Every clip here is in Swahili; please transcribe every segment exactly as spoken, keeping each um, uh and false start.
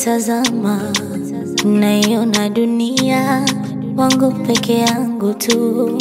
nikitazama naiona dunia wangu peke yangu tu.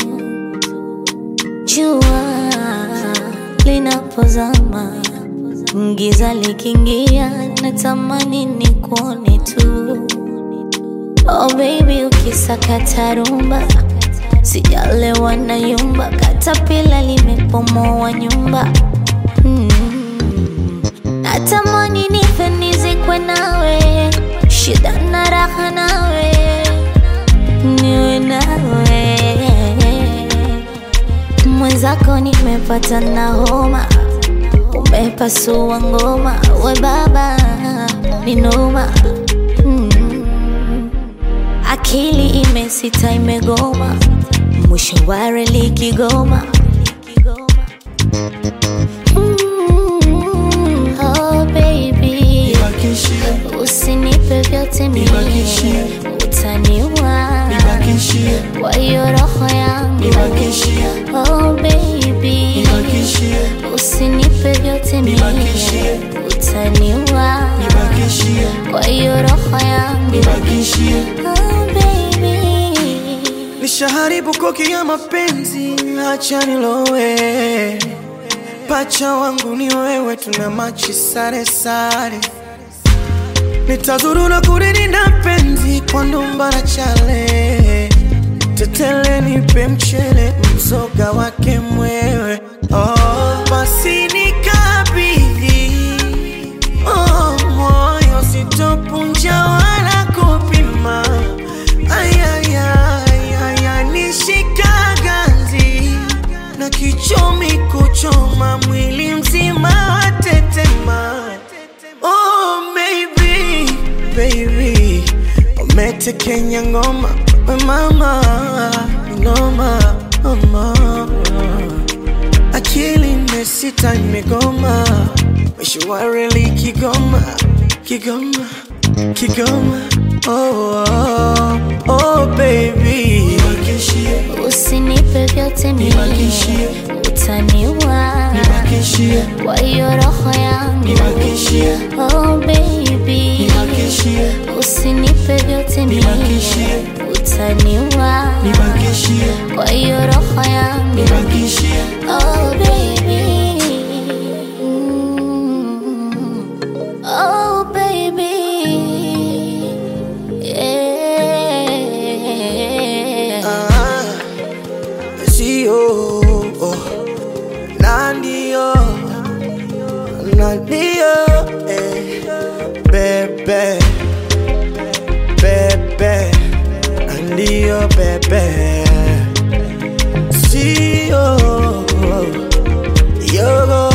Jua linapozama, giza likiingia, natamani nikuone tu. Oh baby, ukisakata rumba, sijalewa na yumba, katapila limepomoa nyumba. mm. Natamani nife nizikwe nawe, shida na raha nawe, niwe nawe. Mwenzako nimepata na homa, umepasua ngoma, we baba ni noma. mm. Akili imesita imegoma, mwisho wa reli Kigoma. mm. Oh baby, usinipe vyote mimi, utaniua kwa hiyo roho yangu. Oh baby, usinipe vyote mimi, utaniua kwa hiyo roho yangu. Oh baby, nishaharibu koki ya mapenzi, acha nilowe. Pacha wangu ni wewe, tuna machi sare sare. Nitazuru na kuridi na penzi kwa ndumba na chale. Tetele nipe mchele, mzoga wake mwewe. Oh, basi nikabidhi oh, moyo sitopunja wala kupima. Ayayaya, nishika ganzi na kichomi kuchoma, mwili mzima watetema. Oh baby, baby, umetekenya ngoma, we mama, noma, mama. Akili imesita imegoma, mwisho wa reli Kigoma, Kigoma, Kigoma. Oh, oh, oh baby, usinipe vyote mimi, utaniua kwa hiyo roho yangu. Oh baby, usinipe vyote mimi, utaniua kwa hiyo roho yangu. Oh baby, mm. Oh baby, yeah. Ah, sio oh, nandio, nandio, eh, bebe, bebe, nandio, bebe, sio, yogo.